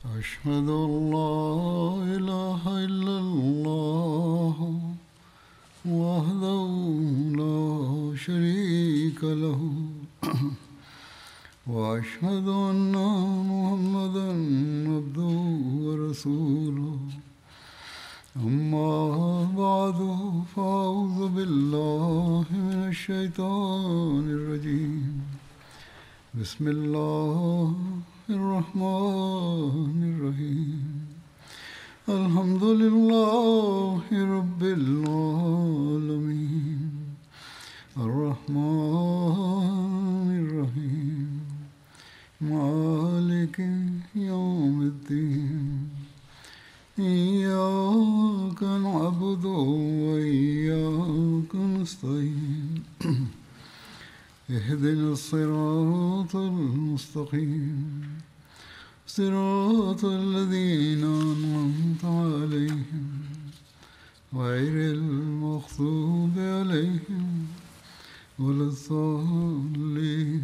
أشهد أن لا إله إلا الله وحده لا شريك له وأشهد أن محمدا عبده ورسوله أما بعد فأعوذ بالله من الشيطان الرجيم بسم الله الرحمن الرحيم الحمد لله رب العالمين الرحمن الرحيم مالك يوم الدين إياك نعبد وإياك نستعين اهدنا الصراط المستقيم صراط الذين أنعمت عليهم غير المغضوب عليهم ولا الضالين.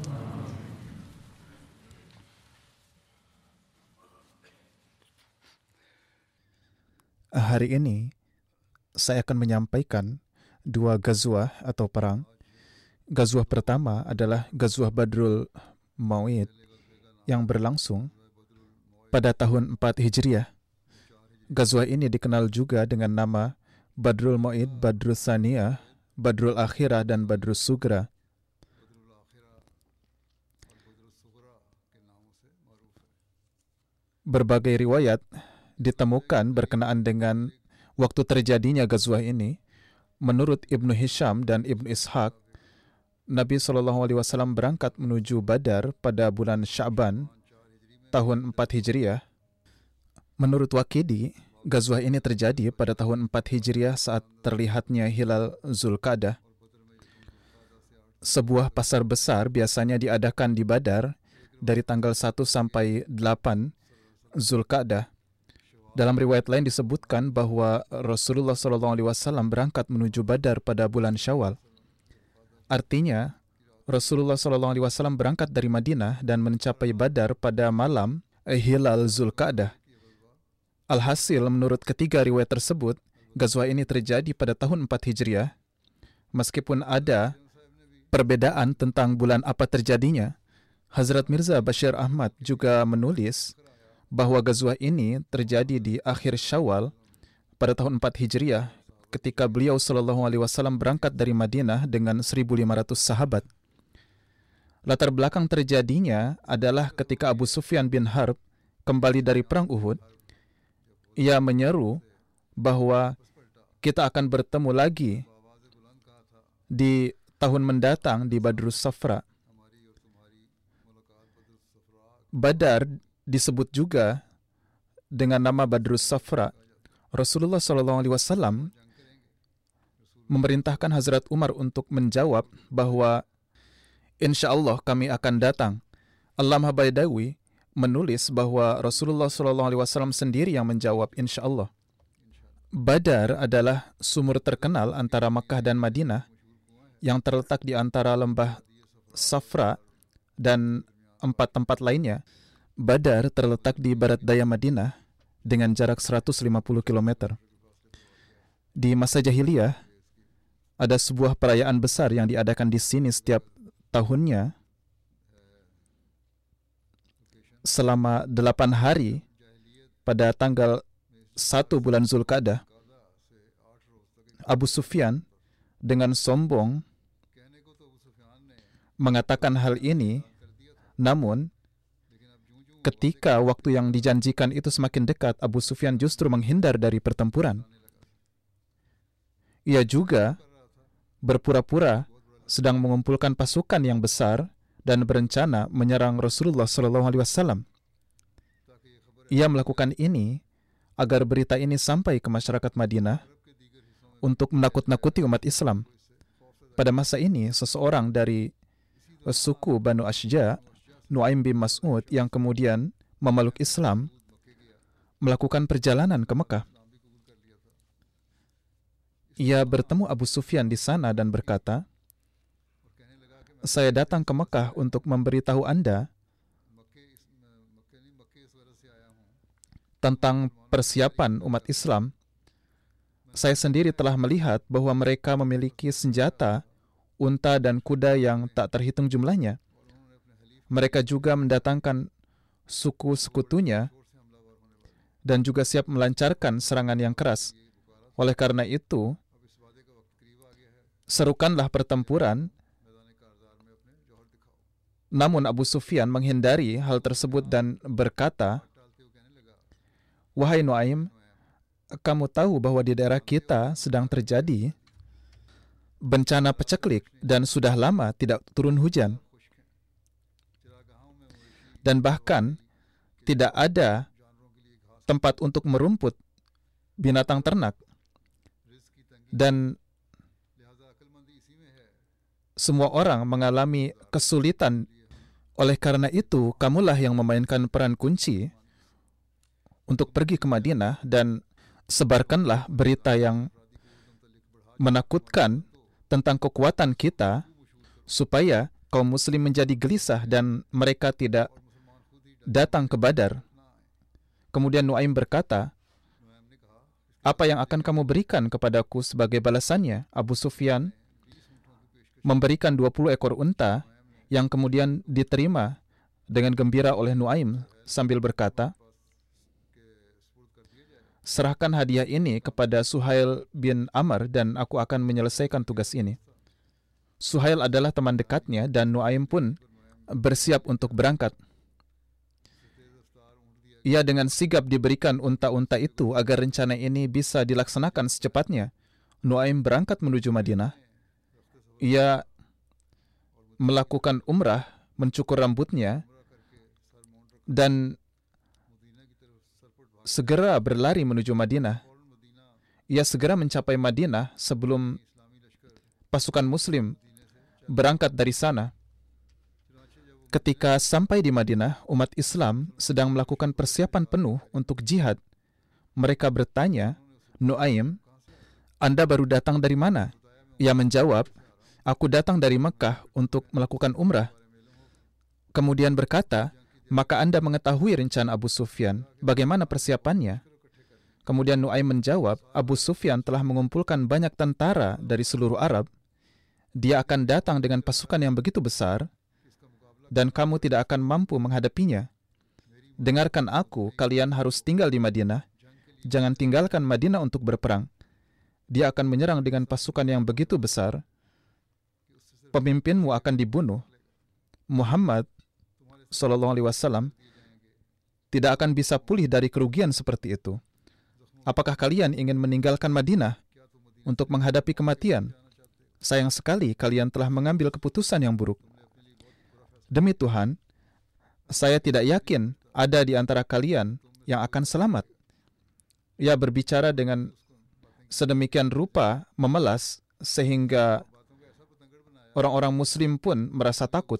Hari ini saya akan menyampaikan dua gazwah atau perang. Gazwah pertama adalah Gazwah Badrul Mau'id yang berlangsung pada tahun 4 Hijriah. Gazwah ini dikenal juga dengan nama Badrul Mau'id, Badrul Tsaniyah, Badrul Akhirah, dan Badrul Sugra. Berbagai riwayat ditemukan berkenaan dengan waktu terjadinya gazwah ini. Menurut Ibnu Hisham dan Ibnu Ishaq, Nabi SAW berangkat menuju Badar pada bulan Sya'ban tahun 4 Hijriah. Menurut Waqidi, gazwah ini terjadi pada tahun 4 Hijriah saat terlihatnya hilal Zulqa'dah. Sebuah pasar besar biasanya diadakan di Badar dari tanggal 1 sampai 8 Zulqa'dah. Dalam riwayat lain disebutkan bahwa Rasulullah SAW berangkat menuju Badar pada bulan Syawal. Artinya, Rasulullah SAW berangkat dari Madinah dan mencapai Badar pada malam hilal Zulqa'dah. Alhasil, menurut ketiga riwayat tersebut, gazwah ini terjadi pada tahun 4 Hijriah. Meskipun ada perbedaan tentang bulan apa terjadinya, Hazrat Mirza Bashir Ahmad juga menulis bahwa gazwah ini terjadi di akhir Syawal pada tahun 4 Hijriah ketika beliau SAW berangkat dari Madinah dengan 1.500 sahabat. Latar belakang terjadinya adalah ketika Abu Sufyan bin Harb kembali dari perang Uhud. Ia menyeru bahwa kita akan bertemu lagi di tahun mendatang di Badrus Safra. Badar disebut juga dengan nama Badrus Safra. Rasulullah SAW memerintahkan Hazrat Umar untuk menjawab bahwa insya Allah kami akan datang. Allamah Baidawi menulis bahwa Rasulullah SAW sendiri yang menjawab insya Allah. Badar adalah sumur terkenal antara Makkah dan Madinah yang terletak di antara lembah Safra dan 4 tempat lainnya. Badar terletak di barat daya Madinah dengan jarak 150 km. Di masa jahiliyah, ada sebuah perayaan besar yang diadakan di sini setiap tahunnya selama 8 hari pada tanggal 1 bulan Zulqa'dah. Abu Sufyan dengan sombong mengatakan hal ini, namun ketika waktu yang dijanjikan itu semakin dekat, Abu Sufyan justru menghindar dari pertempuran. Ia juga berpura-pura sedang mengumpulkan pasukan yang besar dan berencana menyerang Rasulullah SAW. Ia melakukan ini agar berita ini sampai ke masyarakat Madinah untuk menakut-nakuti umat Islam. Pada masa ini, seseorang dari suku Banu Ashja, Nuaim bin Mas'ud, yang kemudian memeluk Islam, melakukan perjalanan ke Mekah. Ia bertemu Abu Sufyan di sana dan berkata, "Saya datang ke Mekah untuk memberitahu Anda tentang persiapan umat Islam, saya sendiri telah melihat bahwa mereka memiliki senjata, unta dan kuda yang tak terhitung jumlahnya. Mereka juga mendatangkan suku sekutunya dan juga siap melancarkan serangan yang keras. Oleh karena itu, serukanlah pertempuran. Namun Abu Sufyan menghindari hal tersebut dan berkata, "Wahai Nuaim, kamu tahu bahwa di daerah kita sedang terjadi bencana paceklik dan sudah lama tidak turun hujan. Dan bahkan tidak ada tempat untuk merumput binatang ternak. Dan semua orang mengalami kesulitan. Oleh karena itu, kamulah yang memainkan peran kunci untuk pergi ke Madinah dan sebarkanlah berita yang menakutkan tentang kekuatan kita supaya kaum muslim menjadi gelisah dan mereka tidak datang ke Badar." Kemudian Nuaim berkata, "Apa yang akan kamu berikan kepadaku sebagai balasannya?" Abu Sufyan memberikan 20 ekor unta yang kemudian diterima dengan gembira oleh Nuaim sambil berkata, "Serahkan hadiah ini kepada Suhail bin Amr dan aku akan menyelesaikan tugas ini." Suhail adalah teman dekatnya dan Nuaim pun bersiap untuk berangkat. Ia dengan sigap diberikan unta-unta itu agar rencana ini bisa dilaksanakan secepatnya. Nuaim berangkat menuju Madinah. Ia melakukan umrah, mencukur rambutnya, dan segera berlari menuju Madinah. Ia segera mencapai Madinah sebelum pasukan muslim berangkat dari sana. Ketika sampai di Madinah, umat Islam sedang melakukan persiapan penuh untuk jihad. Mereka bertanya, "Nuaim, Anda baru datang dari mana?" Ia menjawab, "Aku datang dari Mekah untuk melakukan umrah." Kemudian berkata, "Maka Anda mengetahui rencana Abu Sufyan. Bagaimana persiapannya?" Kemudian Nuaim menjawab, "Abu Sufyan telah mengumpulkan banyak tentara dari seluruh Arab. Dia akan datang dengan pasukan yang begitu besar, dan kamu tidak akan mampu menghadapinya. Dengarkan aku, kalian harus tinggal di Madinah. Jangan tinggalkan Madinah untuk berperang. Dia akan menyerang dengan pasukan yang begitu besar. Pemimpinmu akan dibunuh. Muhammad SAW tidak akan bisa pulih dari kerugian seperti itu. Apakah kalian ingin meninggalkan Madinah untuk menghadapi kematian? Sayang sekali kalian telah mengambil keputusan yang buruk. Demi Tuhan, saya tidak yakin ada di antara kalian yang akan selamat." Ia berbicara dengan sedemikian rupa memelas sehingga orang-orang muslim pun merasa takut.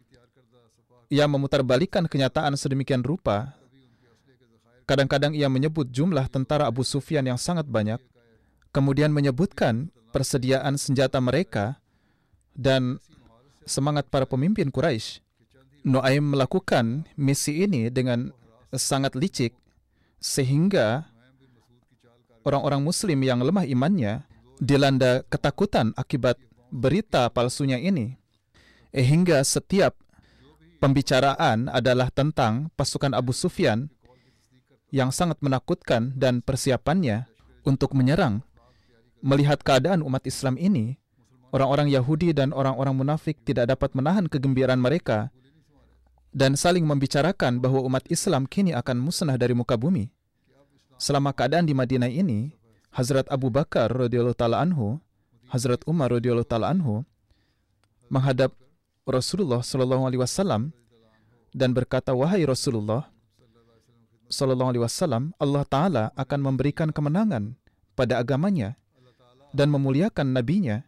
Ia memutarbalikkan kenyataan sedemikian rupa. Kadang-kadang ia menyebut jumlah tentara Abu Sufyan yang sangat banyak, kemudian menyebutkan persediaan senjata mereka dan semangat para pemimpin Quraisy. Nuaim melakukan misi ini dengan sangat licik sehingga orang-orang muslim yang lemah imannya dilanda ketakutan akibat berita palsunya ini. Hingga setiap pembicaraan adalah tentang pasukan Abu Sufyan yang sangat menakutkan dan persiapannya untuk menyerang. Melihat keadaan umat Islam ini, orang-orang Yahudi dan orang-orang munafik tidak dapat menahan kegembiraan mereka dan saling membicarakan bahwa umat Islam kini akan musnah dari muka bumi. Selama keadaan di Madinah ini, Hazrat Abu Bakar radhiyallahu taala anhu, Hazrat Umar radhiyallahu taala anhu menghadap Rasulullah sallallahu alaihi wasallam dan berkata, "Wahai Rasulullah sallallahu alaihi wasallam, Allah taala akan memberikan kemenangan pada agamanya dan memuliakan nabinya.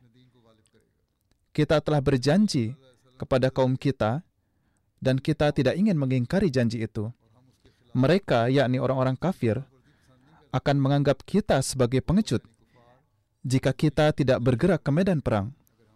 Kita telah berjanji kepada kaum kita dan kita tidak ingin mengingkari janji itu. Mereka, yakni orang-orang kafir, akan menganggap kita sebagai pengecut jika kita tidak bergerak ke medan perang.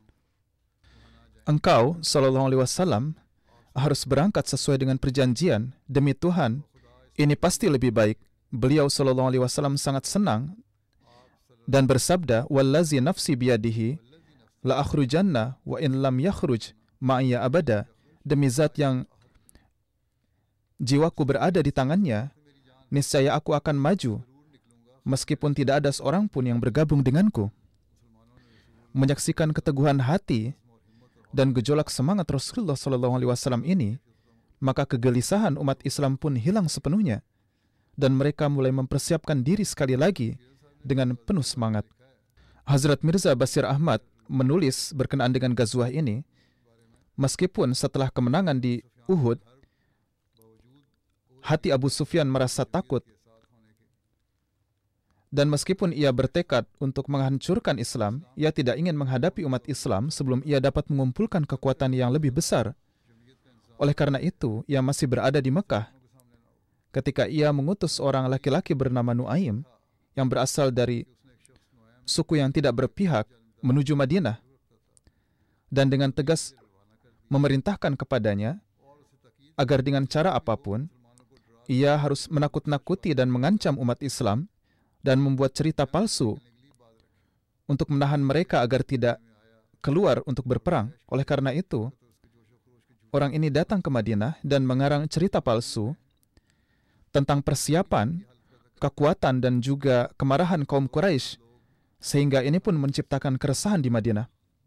Engkau, sallallahu alaihi wasallam, harus berangkat sesuai dengan perjanjian. Demi Tuhan, Ini pasti lebih baik. Beliau sallallahu alaihi wasallam sangat senang dan bersabda, "Wallazi nafsi biyadihi la akhrujanna wa in lam yakhruj ma'iyya abada." Demi zat yang jiwaku berada di tangannya, niscaya aku akan maju meskipun tidak ada seorang pun yang bergabung denganku. Menyaksikan keteguhan hati dan gejolak semangat Rasulullah SAW ini, maka kegelisahan umat Islam pun hilang sepenuhnya, dan mereka mulai mempersiapkan diri sekali lagi dengan penuh semangat. Hazrat Mirza Bashir Ahmad menulis berkenaan dengan Ghazwah ini, meskipun setelah kemenangan di Uhud, hati Abu Sufyan merasa takut, dan meskipun ia bertekad untuk menghancurkan Islam, ia tidak ingin menghadapi umat Islam sebelum ia dapat mengumpulkan kekuatan yang lebih besar. Oleh karena itu, ia masih berada di Mekah ketika ia mengutus seorang laki-laki bernama Nuaim yang berasal dari suku yang tidak berpihak menuju Madinah, dan dengan tegas memerintahkan kepadanya agar dengan cara apapun ia harus menakut-nakuti dan mengancam umat Islam dan membuat cerita palsu untuk menahan mereka agar tidak keluar untuk berperang. Oleh karena itu, orang ini datang ke Madinah dan mengarang cerita palsu tentang persiapan, kekuatan, dan juga kemarahan kaum Quraisy, sehingga ini pun menciptakan keresahan di Madinah.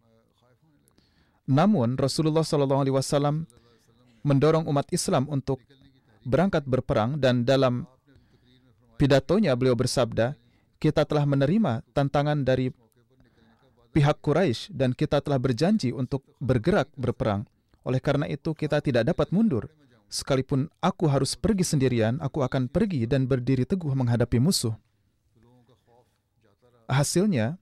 Namun, Rasulullah SAW mendorong umat Islam untuk berangkat berperang, dan dalam pidatonya beliau bersabda, "Kita telah menerima tantangan dari pihak Quraisy dan kita telah berjanji untuk bergerak berperang. Oleh karena itu kita tidak dapat mundur. Sekalipun aku harus pergi sendirian, aku akan pergi dan berdiri teguh menghadapi musuh." Hasilnya,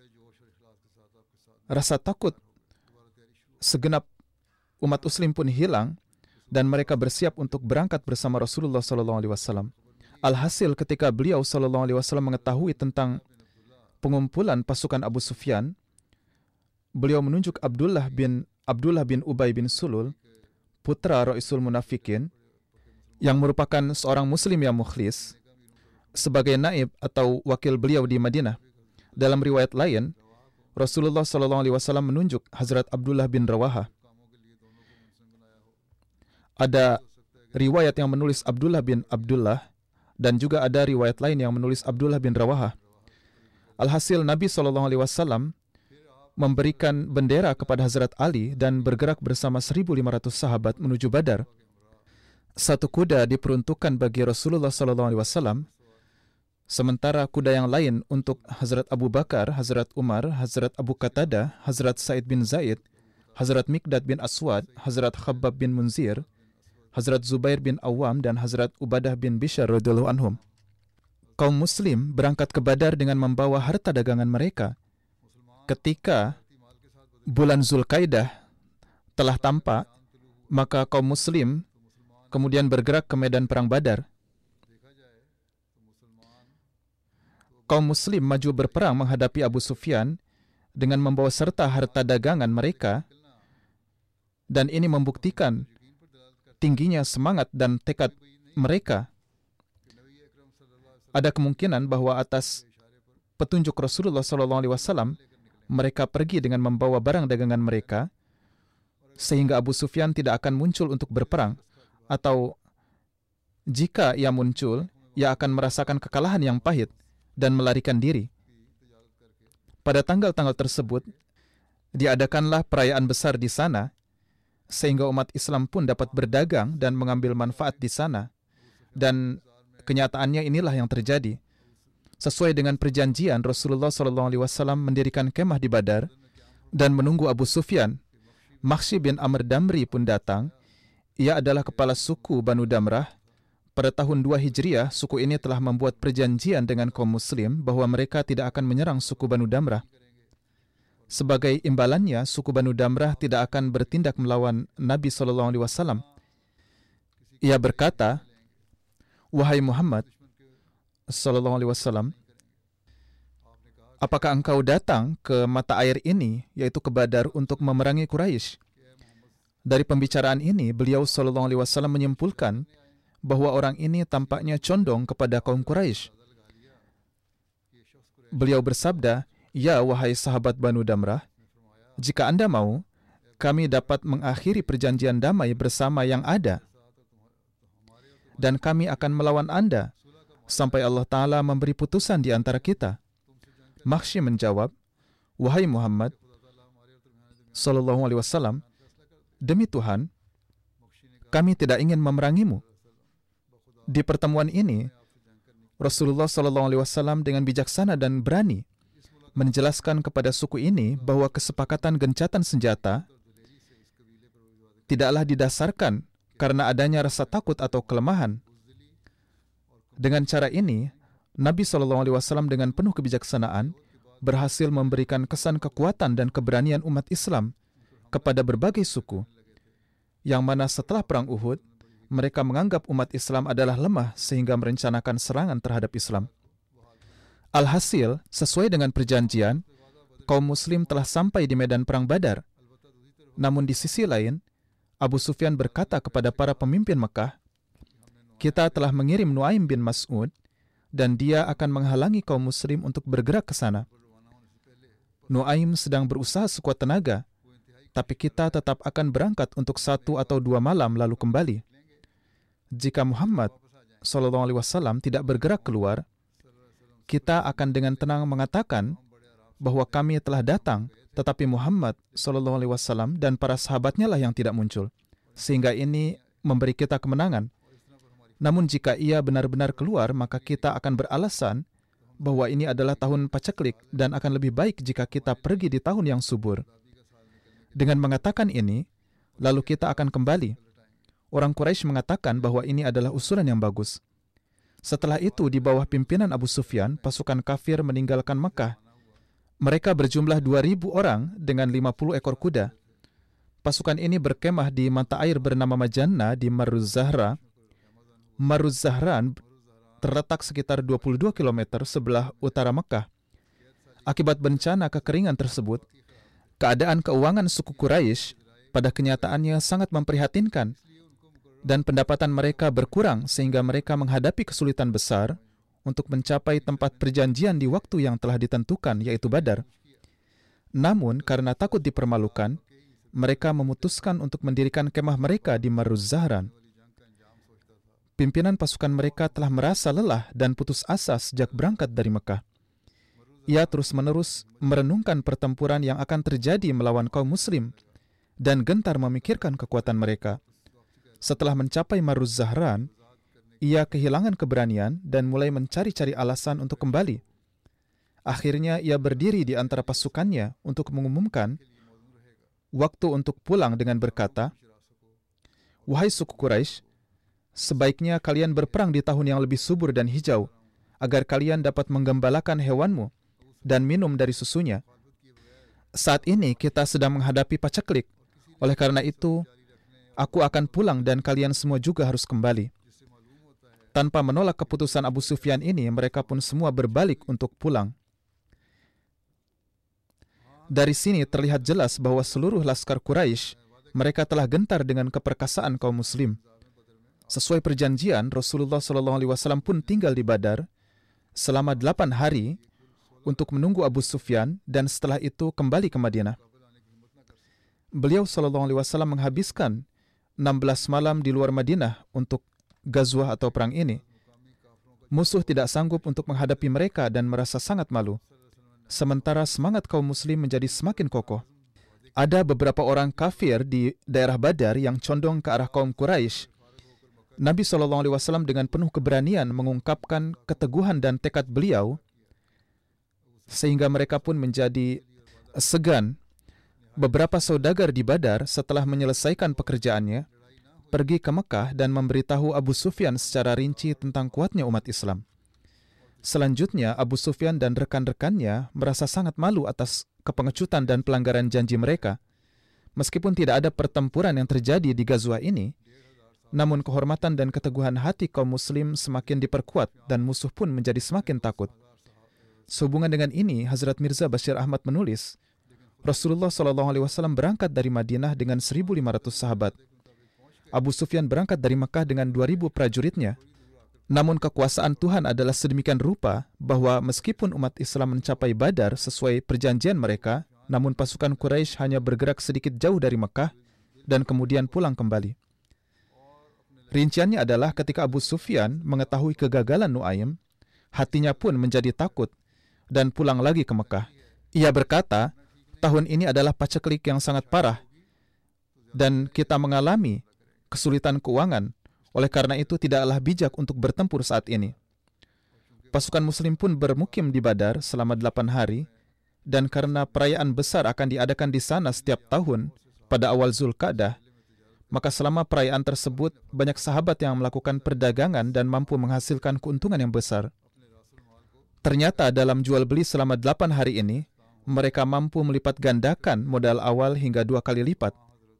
rasa takut segenap umat Muslim pun hilang dan mereka bersiap untuk berangkat bersama Rasulullah SAW. Alhasil ketika beliau SAW mengetahui tentang pengumpulan pasukan Abu Sufyan, beliau menunjuk Abdullah bin Ubay bin Sulul, putra Ra'isul Munafikin, yang merupakan seorang Muslim yang mukhlis, sebagai naib atau wakil beliau di Madinah. Dalam riwayat lain, Rasulullah SAW menunjuk Hazrat Abdullah bin Rawaha. Ada riwayat yang menulis Abdullah bin Abdullah, dan juga ada riwayat lain yang menulis Abdullah bin Rawaha. Alhasil Nabi SAW memberikan bendera kepada Hazrat Ali dan bergerak bersama 1.500 sahabat menuju Badar. Satu kuda diperuntukkan bagi Rasulullah SAW, sementara kuda yang lain untuk Hazrat Abu Bakar, Hazrat Umar, Hazrat Abu Qatadah, Hazrat Sa'id bin Zaid, Hazrat Miqdad bin Aswad, Hazrat Khabbab bin Munzir, Hazrat Zubair bin Awam, dan Hazrat Ubadah bin Bishr radhiyallahu anhum. Kaum Muslim berangkat ke Badar dengan membawa harta dagangan mereka. Ketika bulan Zulkaidah telah tampak, maka kaum Muslim kemudian bergerak ke medan perang Badar. Kaum Muslim maju berperang menghadapi Abu Sufyan dengan membawa serta harta dagangan mereka, dan ini membuktikan tingginya semangat dan tekad mereka. Ada kemungkinan bahwa atas petunjuk Rasulullah SAW, mereka pergi dengan membawa barang dagangan mereka, sehingga Abu Sufyan tidak akan muncul untuk berperang, atau jika ia muncul, ia akan merasakan kekalahan yang pahit dan melarikan diri. Pada tanggal-tanggal tersebut, diadakanlah perayaan besar di sana, sehingga umat Islam pun dapat berdagang dan mengambil manfaat di sana. Dan kenyataannya inilah yang terjadi. Sesuai dengan perjanjian, Rasulullah SAW mendirikan kemah di Badar dan menunggu Abu Sufyan. Makhsy bin Amr Damri pun datang. Ia adalah kepala suku Banu Damrah. Pada tahun 2 Hijriah, suku ini telah membuat perjanjian dengan kaum Muslim bahwa mereka tidak akan menyerang suku Banu Damrah. Sebagai imbalannya, suku Banu Damrah tidak akan bertindak melawan Nabi SAW. Ia berkata, "Wahai Muhammad SAW, apakah engkau datang ke mata air ini, yaitu ke Badar, untuk memerangi Quraisy?" Dari pembicaraan ini, beliau SAW menyimpulkan bahwa orang ini tampaknya condong kepada kaum Quraisy. Beliau bersabda, "Ya wahai sahabat Banu Damrah, jika Anda mau, kami dapat mengakhiri perjanjian damai bersama yang ada. Dan kami akan melawan Anda sampai Allah Ta'ala memberi putusan di antara kita." Makhsy menjawab, "Wahai Muhammad Sallallahu Alaihi Wasallam, demi Tuhan, kami tidak ingin memerangimu." Di pertemuan ini, Rasulullah Sallallahu Alaihi Wasallam dengan bijaksana dan berani menjelaskan kepada suku ini bahwa kesepakatan gencatan senjata tidaklah didasarkan karena adanya rasa takut atau kelemahan. Dengan cara ini, Nabi SAW dengan penuh kebijaksanaan berhasil memberikan kesan kekuatan dan keberanian umat Islam kepada berbagai suku, yang mana setelah Perang Uhud, mereka menganggap umat Islam adalah lemah sehingga merencanakan serangan terhadap Islam. Alhasil, sesuai dengan perjanjian, kaum Muslim telah sampai di medan Perang Badar. Namun di sisi lain, Abu Sufyan berkata kepada para pemimpin Mekah, "Kita telah mengirim Nuaim bin Mas'ud dan dia akan menghalangi kaum Muslim untuk bergerak ke sana. Nuaim sedang berusaha sekuat tenaga, tapi kita tetap akan berangkat untuk 1 atau 2 malam lalu kembali. Jika Muhammad SAW tidak bergerak keluar, kita akan dengan tenang mengatakan bahwa kami telah datang, tetapi Muhammad SAW dan para sahabatnya lah yang tidak muncul, sehingga ini memberi kita kemenangan. Namun jika ia benar-benar keluar, maka kita akan beralasan bahwa ini adalah tahun paceklik dan akan lebih baik jika kita pergi di tahun yang subur." Dengan mengatakan ini, lalu kita akan kembali. Orang Quraisy mengatakan bahwa ini adalah usulan yang bagus. Setelah itu, di bawah pimpinan Abu Sufyan, pasukan kafir meninggalkan Mekah. Mereka berjumlah 2.000 orang dengan 50 ekor kuda. Pasukan ini berkemah di mata air bernama Majanna di Maruz Zahra. Maruz Zahran terletak sekitar 22 km sebelah utara Mekah. Akibat bencana kekeringan tersebut, keadaan keuangan suku Quraisy pada kenyataannya sangat memprihatinkan dan pendapatan mereka berkurang sehingga mereka menghadapi kesulitan besar untuk mencapai tempat perjanjian di waktu yang telah ditentukan, yaitu Badar. Namun, karena takut dipermalukan, mereka memutuskan untuk mendirikan kemah mereka di Maruz Zahran. Pimpinan pasukan mereka telah merasa lelah dan putus asa sejak berangkat dari Mekah. Ia terus-menerus merenungkan pertempuran yang akan terjadi melawan kaum Muslim dan gentar memikirkan kekuatan mereka. Setelah mencapai Maruz Zahran, ia kehilangan keberanian dan mulai mencari-cari alasan untuk kembali. Akhirnya ia berdiri di antara pasukannya untuk mengumumkan waktu untuk pulang dengan berkata, "Wahai suku Quraisy, sebaiknya kalian berperang di tahun yang lebih subur dan hijau, agar kalian dapat menggembalakan hewanmu dan minum dari susunya. Saat ini kita sedang menghadapi paceklik. Oleh karena itu, aku akan pulang dan kalian semua juga harus kembali." Tanpa menolak keputusan Abu Sufyan ini, mereka pun semua berbalik untuk pulang. Dari sini terlihat jelas bahwa seluruh laskar Quraisy, mereka telah gentar dengan keperkasaan kaum Muslim. Sesuai perjanjian, Rasulullah SAW pun tinggal di Badar selama 8 hari untuk menunggu Abu Sufyan dan setelah itu kembali ke Madinah. Beliau SAW menghabiskan 16 malam di luar Madinah untuk Ghazwah atau perang ini. Musuh tidak sanggup untuk menghadapi mereka dan merasa sangat malu. Sementara semangat kaum Muslim menjadi semakin kokoh. Ada beberapa orang kafir di daerah Badar yang condong ke arah kaum Quraisy. Nabi SAW dengan penuh keberanian mengungkapkan keteguhan dan tekad beliau, sehingga mereka pun menjadi segan. Beberapa saudagar di Badar setelah menyelesaikan pekerjaannya, pergi ke Mekah dan memberitahu Abu Sufyan secara rinci tentang kuatnya umat Islam. Selanjutnya, Abu Sufyan dan rekan-rekannya merasa sangat malu atas kepengecutan dan pelanggaran janji mereka. Meskipun tidak ada pertempuran yang terjadi di Ghazwah ini, namun kehormatan dan keteguhan hati kaum Muslim semakin diperkuat dan musuh pun menjadi semakin takut. Sehubungan dengan ini, Hazrat Mirza Bashir Ahmad menulis, Rasulullah SAW berangkat dari Madinah dengan 1.500 sahabat. Abu Sufyan berangkat dari Mekah dengan 2.000 prajuritnya. Namun kekuasaan Tuhan adalah sedemikian rupa bahwa meskipun umat Islam mencapai Badar sesuai perjanjian mereka, namun pasukan Quraisy hanya bergerak sedikit jauh dari Mekah dan kemudian pulang kembali. Rinciannya adalah ketika Abu Sufyan mengetahui kegagalan Nuaim, hatinya pun menjadi takut dan pulang lagi ke Mekah. Ia berkata, tahun ini adalah paceklik yang sangat parah dan kita mengalami kesulitan keuangan. Oleh karena itu tidaklah bijak untuk bertempur saat ini. Pasukan Muslim pun bermukim di Badar selama 8 hari, dan karena perayaan besar akan diadakan di sana setiap tahun pada awal Zulqa'dah, maka selama perayaan tersebut banyak sahabat yang melakukan perdagangan dan mampu menghasilkan keuntungan yang besar. Ternyata dalam jual beli selama 8 hari ini, mereka mampu melipat gandakan modal awal hingga 2 kali lipat.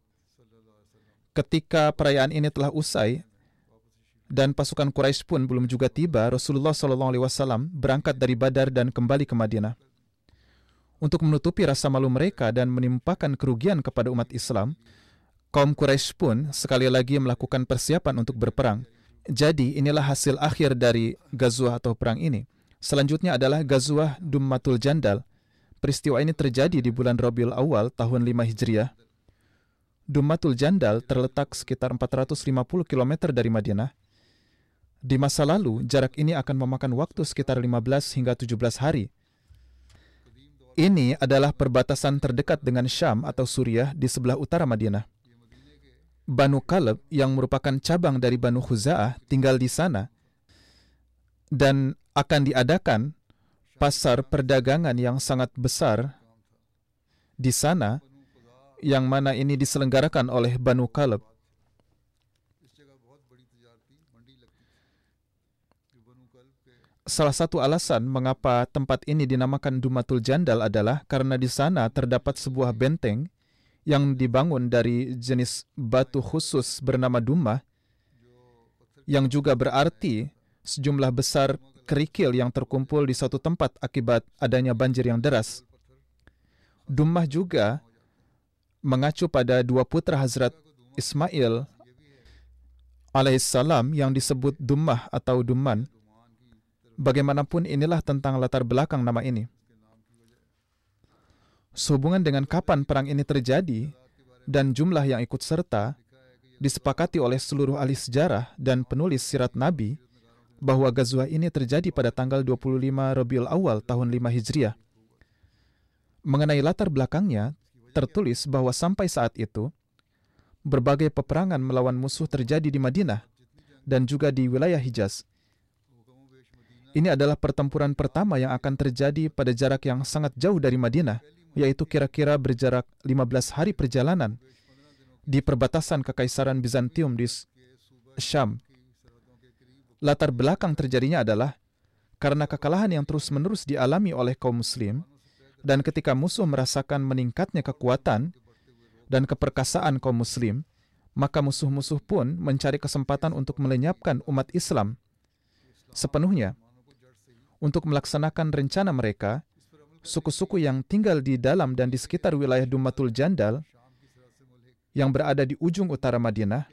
Ketika perayaan ini telah usai dan pasukan Quraisy pun belum juga tiba, Rasulullah SAW berangkat dari Badar dan kembali ke Madinah. Untuk menutupi rasa malu mereka dan menimpakan kerugian kepada umat Islam, kaum Quraisy pun sekali lagi melakukan persiapan untuk berperang. Jadi inilah hasil akhir dari Ghazwah atau perang ini. Selanjutnya adalah Ghazwah Dummatul Jandal. Peristiwa ini terjadi di bulan Rabiul Awal tahun 5 Hijriah. Dummatul Jandal terletak sekitar 450 km dari Madinah. Di masa lalu, jarak ini akan memakan waktu sekitar 15 hingga 17 hari. Ini adalah perbatasan terdekat dengan Syam atau Suriah di sebelah utara Madinah. Banu Kalb yang merupakan cabang dari Banu Khuza'ah tinggal di sana dan akan diadakan pasar perdagangan yang sangat besar di sana, yang mana ini diselenggarakan oleh Banu Kalb. Salah satu alasan mengapa tempat ini dinamakan Dummatul Jandal adalah karena di sana terdapat sebuah benteng yang dibangun dari jenis batu khusus bernama Dummah, yang juga berarti sejumlah besar kerikil yang terkumpul di suatu tempat akibat adanya banjir yang deras. Dummah juga mengacu pada 2 putra Hazrat Ismail alaihissalam yang disebut Dummah atau Dumman. Bagaimanapun inilah tentang latar belakang nama ini. Sehubungan dengan kapan perang ini terjadi dan jumlah yang ikut serta, disepakati oleh seluruh ahli sejarah dan penulis sirat Nabi bahwa Ghazwah ini terjadi pada tanggal 25 Rabiul Awal tahun 5 Hijriah. Mengenai latar belakangnya, tertulis bahwa sampai saat itu, berbagai peperangan melawan musuh terjadi di Madinah dan juga di wilayah Hijaz. Ini adalah pertempuran pertama yang akan terjadi pada jarak yang sangat jauh dari Madinah, yaitu kira-kira berjarak 15 hari perjalanan di perbatasan Kekaisaran Bizantium di Syam. Latar belakang terjadinya adalah karena kekalahan yang terus-menerus dialami oleh kaum muslim, dan ketika musuh merasakan meningkatnya kekuatan dan keperkasaan kaum muslim, maka musuh-musuh pun mencari kesempatan untuk melenyapkan umat Islam sepenuhnya. Untuk melaksanakan rencana mereka, suku-suku yang tinggal di dalam dan di sekitar wilayah Dummatul Jandal yang berada di ujung utara Madinah,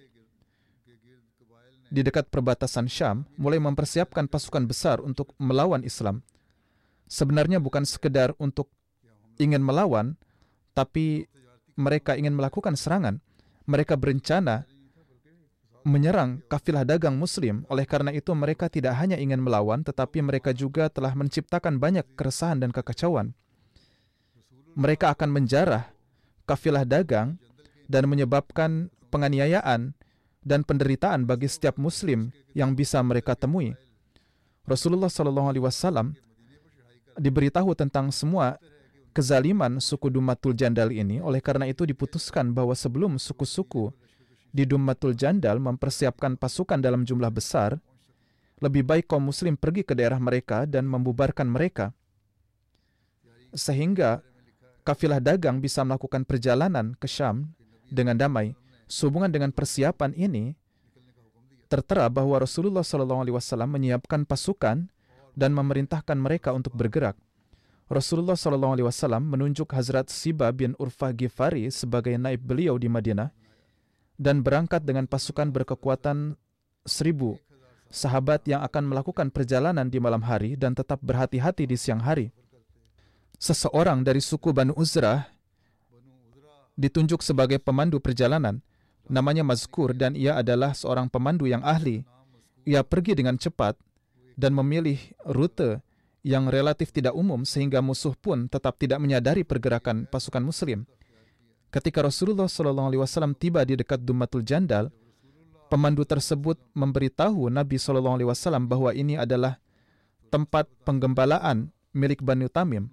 di dekat perbatasan Syam, mulai mempersiapkan pasukan besar untuk melawan Islam. Sebenarnya bukan sekedar untuk ingin melawan, tapi mereka ingin melakukan serangan. Mereka berencana menyerang kafilah dagang Muslim. Oleh karena itu mereka tidak hanya ingin melawan, tetapi mereka juga telah menciptakan banyak keresahan dan kekacauan. Mereka akan menjarah kafilah dagang dan menyebabkan penganiayaan dan penderitaan bagi setiap Muslim yang bisa mereka temui. Rasulullah SAW diberitahu tentang semua kezaliman suku Dummatul Jandal ini. Oleh karena itu diputuskan bahwa sebelum suku-suku di Dummatul Jandal mempersiapkan pasukan dalam jumlah besar, lebih baik kaum muslim pergi ke daerah mereka dan membubarkan mereka, sehingga kafilah dagang bisa melakukan perjalanan ke Syam dengan damai. Sehubungan dengan persiapan ini, tertera bahwa Rasulullah SAW menyiapkan pasukan dan memerintahkan mereka untuk bergerak. Rasulullah SAW menunjuk Hazrat Siba bin Urfah Ghifari sebagai naib beliau di Madinah, dan berangkat dengan pasukan berkekuatan 1.000 sahabat yang akan melakukan perjalanan di malam hari dan tetap berhati-hati di siang hari. Seseorang dari suku Banu Uzrah ditunjuk sebagai pemandu perjalanan. Namanya Mazkur dan ia adalah seorang pemandu yang ahli. Ia pergi dengan cepat dan memilih rute yang relatif tidak umum sehingga musuh pun tetap tidak menyadari pergerakan pasukan muslim. Ketika Rasulullah SAW tiba di dekat Dummatul Jandal, pemandu tersebut memberitahu Nabi SAW bahwa ini adalah tempat penggembalaan milik Banu Tamim.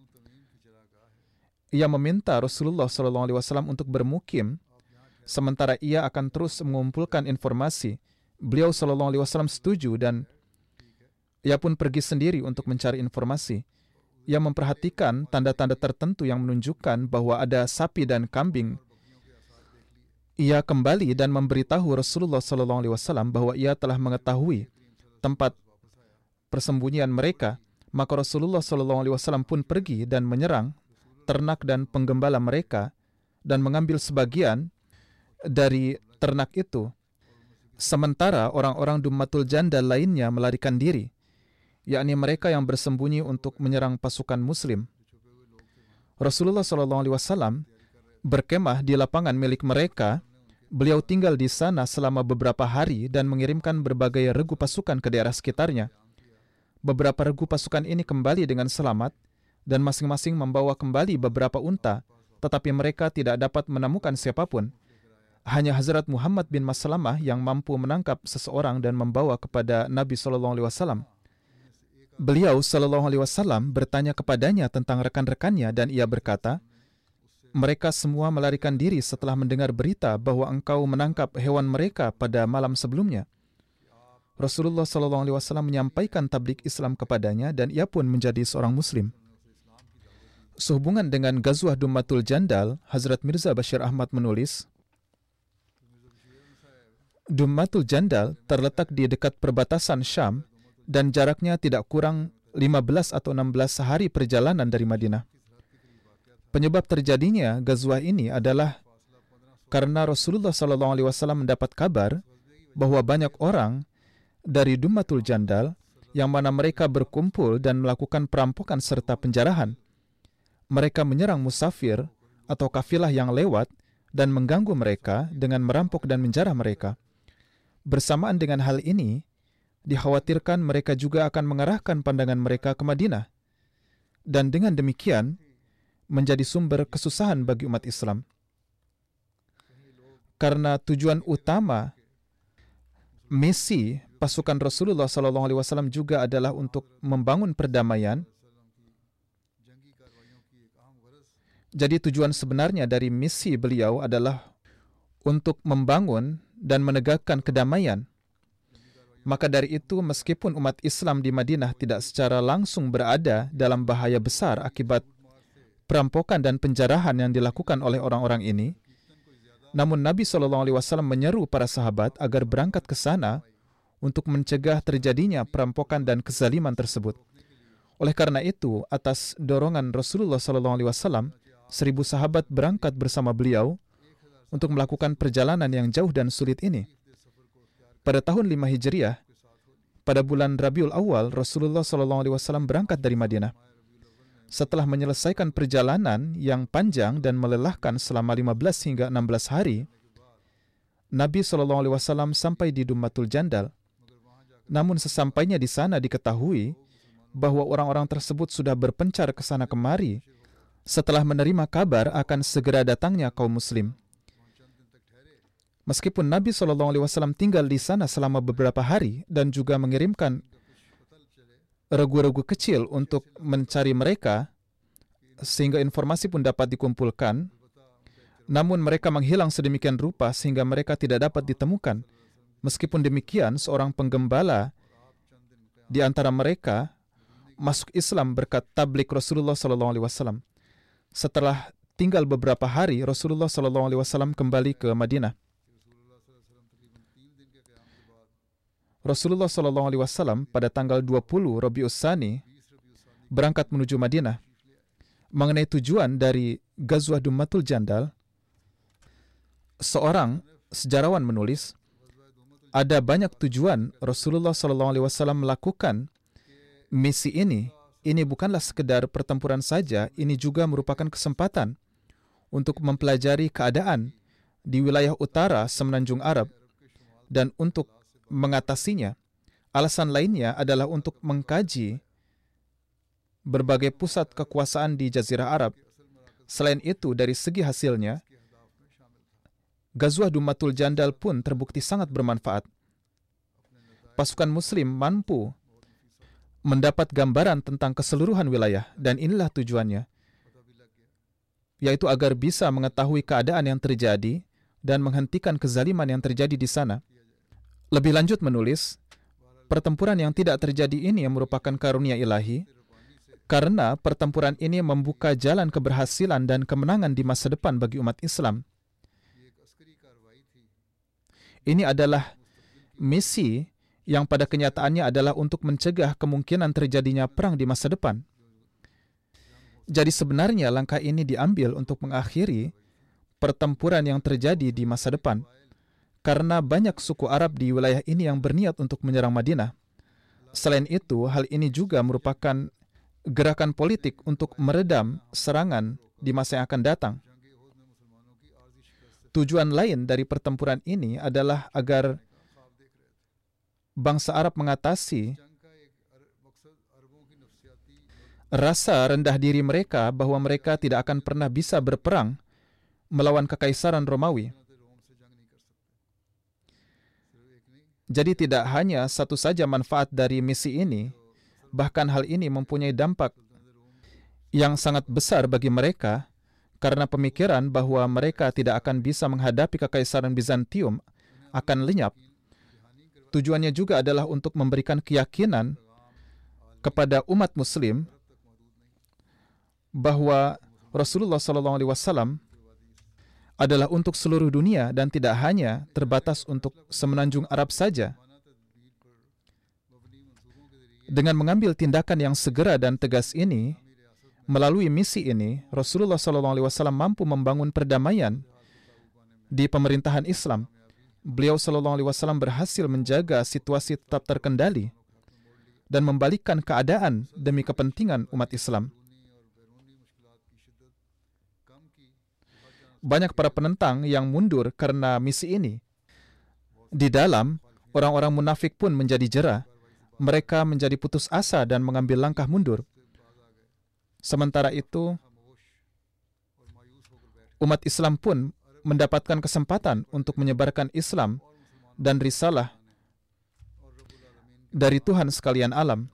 Ia meminta Rasulullah SAW untuk bermukim, sementara ia akan terus mengumpulkan informasi. Beliau SAW setuju dan ia pun pergi sendiri untuk mencari informasi. Ia memperhatikan tanda-tanda tertentu yang menunjukkan bahwa ada sapi dan kambing. Ia kembali dan memberitahu Rasulullah SAW bahwa ia telah mengetahui tempat persembunyian mereka. Maka Rasulullah SAW pun pergi dan menyerang ternak dan penggembala mereka dan mengambil sebagian dari ternak itu. Sementara orang-orang Dummatul Jandal lainnya melarikan diri, yakni mereka yang bersembunyi untuk menyerang pasukan muslim. Rasulullah SAW berkemah di lapangan milik mereka. Beliau tinggal di sana selama beberapa hari dan mengirimkan berbagai regu pasukan ke daerah sekitarnya. Beberapa regu pasukan ini kembali dengan selamat dan masing-masing membawa kembali beberapa unta, tetapi mereka tidak dapat menemukan siapapun. Hanya Hazrat Muhammad bin Maslamah yang mampu menangkap seseorang dan membawa kepada Nabi SAW. Beliau SAW bertanya kepadanya tentang rekan-rekannya dan ia berkata, mereka semua melarikan diri setelah mendengar berita bahwa engkau menangkap hewan mereka pada malam sebelumnya. Rasulullah SAW menyampaikan tabligh Islam kepadanya dan ia pun menjadi seorang Muslim. Sehubungan dengan Ghazwah Dummatul Jandal, Hazrat Mirza Bashir Ahmad menulis, Dummatul Jandal terletak di dekat perbatasan Syam dan jaraknya tidak kurang 15 atau 16 hari perjalanan dari Madinah. Penyebab terjadinya Ghazwah ini adalah karena Rasulullah SAW mendapat kabar bahwa banyak orang dari Dummatul Jandal yang mana mereka berkumpul dan melakukan perampokan serta penjarahan. Mereka menyerang musafir atau kafilah yang lewat dan mengganggu mereka dengan merampok dan menjarah mereka. Bersamaan dengan hal ini, dikhawatirkan mereka juga akan mengarahkan pandangan mereka ke Madinah. Dan dengan demikian, menjadi sumber kesusahan bagi umat Islam. Karena tujuan utama misi pasukan Rasulullah SAW juga adalah untuk membangun perdamaian. Jadi tujuan sebenarnya dari misi beliau adalah untuk membangun dan menegakkan kedamaian. Maka dari itu, meskipun umat Islam di Madinah tidak secara langsung berada dalam bahaya besar akibat perampokan dan penjarahan yang dilakukan oleh orang-orang ini, namun Nabi SAW menyeru para sahabat agar berangkat ke sana untuk mencegah terjadinya perampokan dan kezaliman tersebut. Oleh karena itu, atas dorongan Rasulullah SAW, 1.000 sahabat berangkat bersama beliau untuk melakukan perjalanan yang jauh dan sulit ini. Pada tahun 5 Hijriah, pada bulan Rabiul Awal, Rasulullah SAW berangkat dari Madinah. Setelah menyelesaikan perjalanan yang panjang dan melelahkan selama 15 hingga 16 hari, Nabi SAW sampai di Dummatul Jandal. Namun sesampainya di sana diketahui bahwa orang-orang tersebut sudah berpencar ke sana kemari setelah menerima kabar akan segera datangnya kaum muslim. Meskipun Nabi SAW tinggal di sana selama beberapa hari dan juga mengirimkan regu-regu kecil untuk mencari mereka, sehingga informasi pun dapat dikumpulkan, namun mereka menghilang sedemikian rupa sehingga mereka tidak dapat ditemukan. Meskipun demikian, seorang penggembala di antara mereka masuk Islam berkat tabligh Rasulullah SAW. Setelah tinggal beberapa hari, Rasulullah SAW kembali ke Madinah. Rasulullah SAW pada tanggal 20 Rabiul Tsani berangkat menuju Madinah. Mengenai tujuan dari Ghazwah Dummatul Jandal, seorang sejarawan menulis, ada banyak tujuan Rasulullah SAW melakukan misi ini. Ini bukanlah sekedar pertempuran saja, ini juga merupakan kesempatan untuk mempelajari keadaan di wilayah utara Semenanjung Arab dan untuk mengatasinya. Alasan lainnya adalah untuk mengkaji berbagai pusat kekuasaan di Jazirah Arab. Selain itu, dari segi hasilnya, Ghazwah Dumatul Jandal pun terbukti sangat bermanfaat. Pasukan Muslim mampu mendapat gambaran tentang keseluruhan wilayah, dan inilah tujuannya, yaitu agar bisa mengetahui keadaan yang terjadi dan menghentikan kezaliman yang terjadi di sana. Lebih lanjut menulis, pertempuran yang tidak terjadi ini merupakan karunia ilahi, karena pertempuran ini membuka jalan keberhasilan dan kemenangan di masa depan bagi umat Islam. Ini adalah misi yang pada kenyataannya adalah untuk mencegah kemungkinan terjadinya perang di masa depan. Jadi sebenarnya langkah ini diambil untuk mengakhiri pertempuran yang terjadi di masa depan, karena banyak suku Arab di wilayah ini yang berniat untuk menyerang Madinah. Selain itu, hal ini juga merupakan gerakan politik untuk meredam serangan di masa yang akan datang. Tujuan lain dari pertempuran ini adalah agar bangsa Arab mengatasi rasa rendah diri mereka bahwa mereka tidak akan pernah bisa berperang melawan kekaisaran Romawi. Jadi tidak hanya satu saja manfaat dari misi ini, bahkan hal ini mempunyai dampak yang sangat besar bagi mereka karena pemikiran bahwa mereka tidak akan bisa menghadapi kekaisaran Bizantium akan lenyap. Tujuannya juga adalah untuk memberikan keyakinan kepada umat Muslim bahwa Rasulullah SAW adalah untuk seluruh dunia dan tidak hanya terbatas untuk Semenanjung Arab saja. Dengan mengambil tindakan yang segera dan tegas ini, melalui misi ini, Rasulullah SAW mampu membangun perdamaian di pemerintahan Islam. Beliau SAW berhasil menjaga situasi tetap terkendali dan membalikkan keadaan demi kepentingan umat Islam. Banyak para penentang yang mundur karena misi ini. Di dalam, orang-orang munafik pun menjadi jera. Mereka menjadi putus asa dan mengambil langkah mundur. Sementara itu, umat Islam pun mendapatkan kesempatan untuk menyebarkan Islam dan risalah dari Tuhan sekalian alam.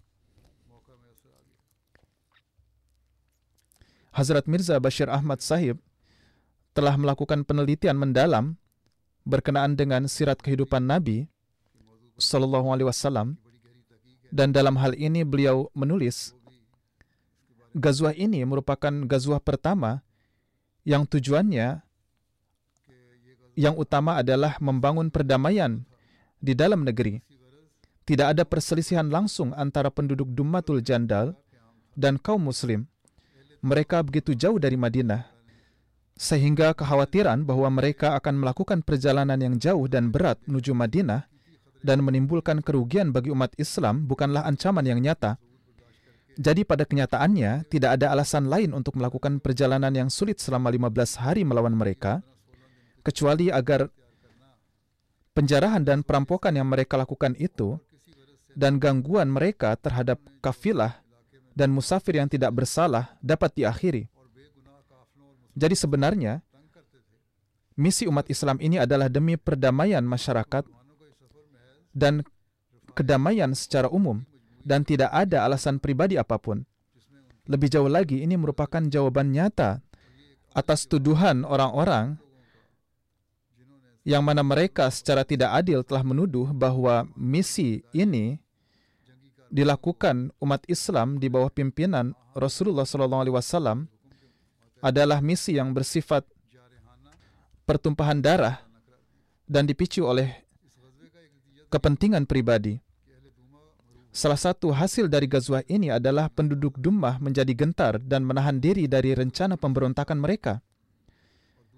Hazrat Mirza Bashir Ahmad Sahib telah melakukan penelitian mendalam berkenaan dengan sirat kehidupan Nabi SAW, dan dalam hal ini beliau menulis, Ghazwah ini merupakan ghazwah pertama yang tujuannya yang utama adalah membangun perdamaian di dalam negeri. Tidak ada perselisihan langsung antara penduduk Dumatul Jandal dan kaum Muslim. Mereka begitu jauh dari Madinah, sehingga kekhawatiran bahwa mereka akan melakukan perjalanan yang jauh dan berat menuju Madinah dan menimbulkan kerugian bagi umat Islam bukanlah ancaman yang nyata. Jadi pada kenyataannya, tidak ada alasan lain untuk melakukan perjalanan yang sulit selama 15 hari melawan mereka, kecuali agar penjarahan dan perampokan yang mereka lakukan itu dan gangguan mereka terhadap kafilah dan musafir yang tidak bersalah dapat diakhiri. Jadi sebenarnya, misi umat Islam ini adalah demi perdamaian masyarakat dan kedamaian secara umum, dan tidak ada alasan pribadi apapun. Lebih jauh lagi, ini merupakan jawaban nyata atas tuduhan orang-orang yang mana mereka secara tidak adil telah menuduh bahwa misi ini dilakukan umat Islam di bawah pimpinan Rasulullah SAW adalah misi yang bersifat pertumpahan darah dan dipicu oleh kepentingan pribadi. Salah satu hasil dari ghazwah ini adalah penduduk Dummah menjadi gentar dan menahan diri dari rencana pemberontakan mereka.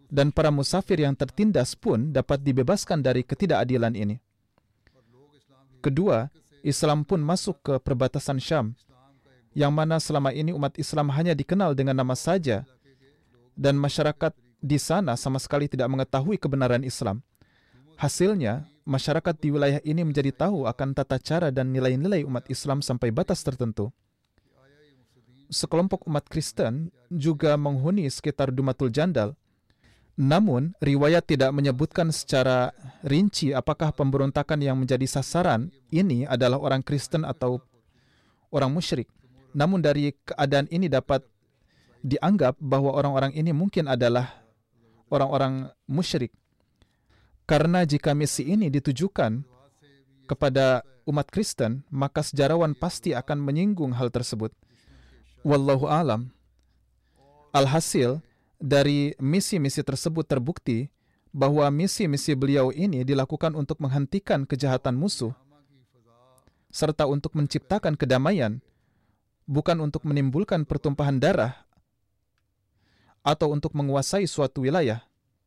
dan para musafir yang tertindas pun dapat dibebaskan dari ketidakadilan ini. Kedua, Islam pun masuk ke perbatasan Syam, yang mana selama ini umat Islam hanya dikenal dengan nama saja, dan masyarakat di sana sama sekali tidak mengetahui kebenaran Islam. Hasilnya, masyarakat di wilayah ini menjadi tahu akan tata cara dan nilai-nilai umat Islam sampai batas tertentu. Sekelompok umat Kristen juga menghuni sekitar Dumatul Jandal. Namun, riwayat tidak menyebutkan secara rinci apakah pemberontakan yang menjadi sasaran ini adalah orang Kristen atau orang musyrik. Namun dari keadaan ini dapat dianggap bahwa orang-orang ini mungkin adalah orang-orang musyrik. Karena jika misi ini ditujukan kepada umat Kristen, maka sejarawan pasti akan menyinggung hal tersebut. Wallahu alam. Alhasil, dari misi-misi tersebut terbukti bahwa misi-misi beliau ini dilakukan untuk menghentikan kejahatan musuh serta untuk menciptakan kedamaian, bukan untuk menimbulkan pertumpahan darah atau untuk menguasai suatu wilayah.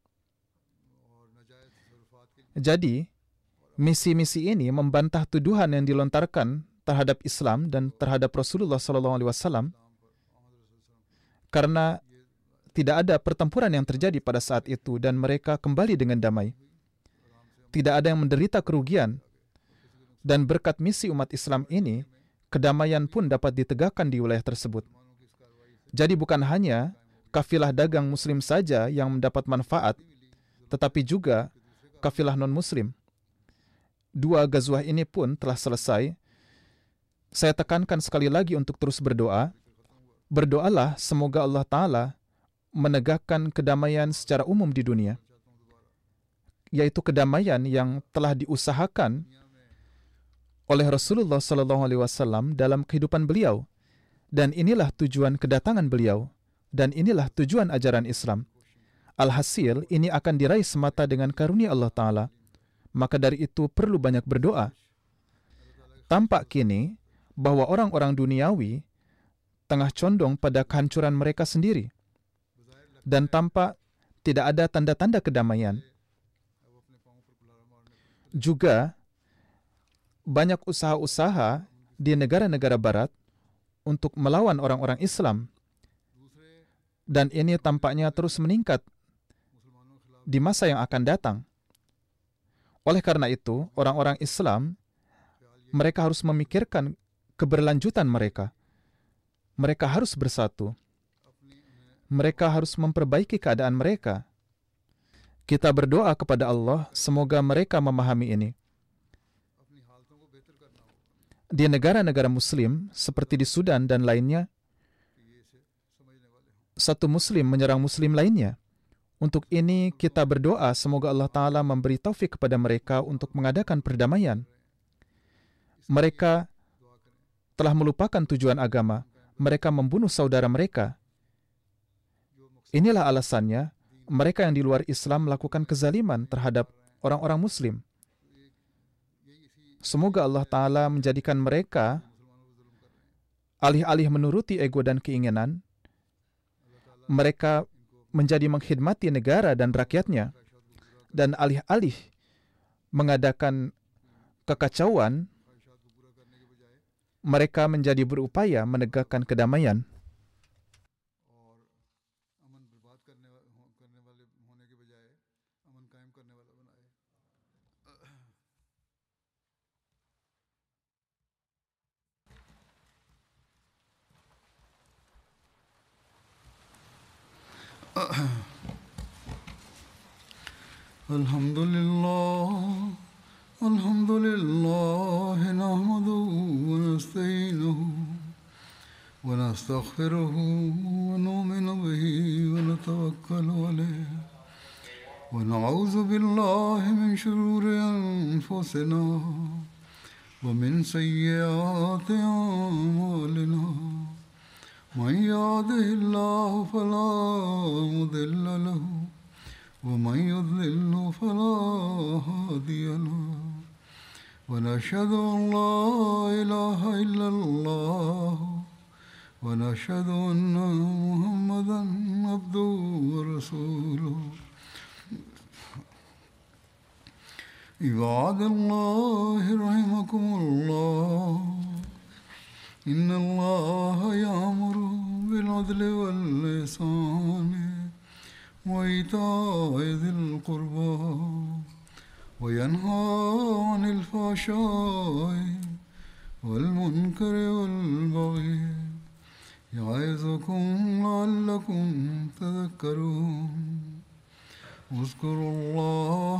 Jadi, misi-misi ini membantah tuduhan yang dilontarkan terhadap Islam dan terhadap Rasulullah SAW, karena tidak ada pertempuran yang terjadi pada saat itu dan mereka kembali dengan damai. Tidak ada yang menderita kerugian. Dan berkat misi umat Islam ini, kedamaian pun dapat ditegakkan di wilayah tersebut. Jadi bukan hanya kafilah dagang Muslim saja yang mendapat manfaat, tetapi juga kafilah non-Muslim. Dua gazwah ini pun telah selesai. Saya tekankan sekali lagi untuk terus berdoa. Berdoalah semoga Allah Ta'ala menegakkan kedamaian secara umum di dunia, yaitu kedamaian yang telah diusahakan oleh Rasulullah SAW dalam kehidupan beliau. Dan inilah tujuan kedatangan beliau, dan inilah tujuan ajaran Islam. Alhasil, ini akan diraih semata dengan karunia Allah Ta'ala. Maka dari itu perlu banyak berdoa. Tampak kini bahwa orang-orang duniawi tengah condong pada kehancuran mereka sendiri. Dan tampak tidak ada tanda-tanda kedamaian. Juga banyak usaha-usaha di negara-negara barat untuk melawan orang-orang Islam. Dan ini tampaknya terus meningkat di masa yang akan datang. Oleh karena itu, orang-orang Islam, mereka harus memikirkan keberlanjutan mereka. Mereka harus bersatu. Mereka harus memperbaiki keadaan mereka. Kita berdoa kepada Allah, semoga mereka memahami ini. Di negara-negara Muslim, seperti di Sudan dan lainnya, satu Muslim menyerang Muslim lainnya. Untuk ini, kita berdoa semoga Allah Ta'ala memberi taufik kepada mereka untuk mengadakan perdamaian. Mereka telah melupakan tujuan agama. Mereka membunuh saudara mereka. Inilah alasannya mereka yang di luar Islam melakukan kezaliman terhadap orang-orang Muslim. Semoga Allah Ta'ala menjadikan mereka alih-alih menuruti ego dan keinginan, mereka menjadi mengkhidmati negara dan rakyatnya, dan alih-alih mengadakan kekacauan, mereka menjadi berupaya menegakkan kedamaian. Alhamdulillah, alhamdulillah, nahmaduhu wa nasta'inuhu wa nastaghfiruhu wa nu'minu bihi wa natawakkalu alayhi wa na'udzu billahi min shururi anfusina wa min sayyiati a'malina. Man yahdihillahu fala mudilla lahu ومن يضلل فلا هادي له ونشهد أن لا إله إلا الله ونشهد أن محمدا عبده ورسوله عباد الله رحمكم الله إن الله يأمر بالعدل والإحسان وإيتاء ذي القربى وينهى عن الفحشاء والمنكر والبغي يعظكم لعلكم تذكرون اذكروا الله